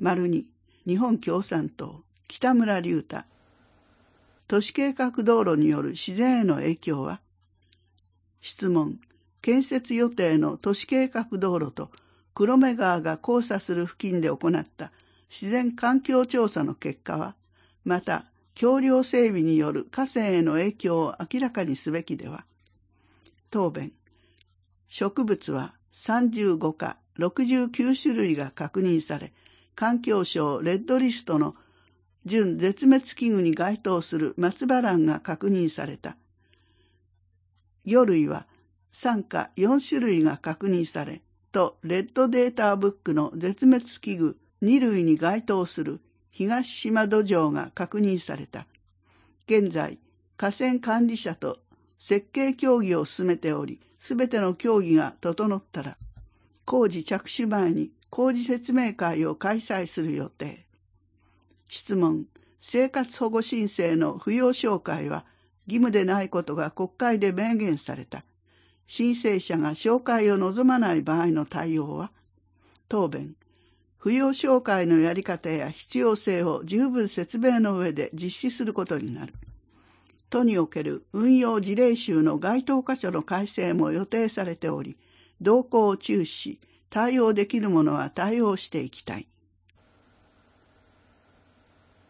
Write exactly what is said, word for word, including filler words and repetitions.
丸に、日本共産党、北村隆太。都市計画道路による自然への影響は？質問。建設予定の都市計画道路と黒目川が交差する付近で行った自然環境調査の結果は、また、橋梁整備による河川への影響を明らかにすべきでは？答弁。植物はさんじゅうごかろくじゅうきゅう種類が確認され、環境省レッドリストの準絶滅危惧に該当する松葉蘭が確認された。魚類はさんかよん種類が確認され、とレッドデータブックの絶滅危惧に類に該当する東島土壌が確認された。現在、河川管理者と設計協議を進めており、すべての協議が整ったら、工事着手前に工事説明会を開催する予定。質問。生活保護申請の扶養照会は義務でないことが国会で明言された。申請者が照会を望まない場合の対応は？答弁。扶養照会のやり方や必要性を十分説明の上で実施することになる。都における運用事例集の該当箇所の改正も予定されており、動向を注視し、対応できるものは対応していきたい。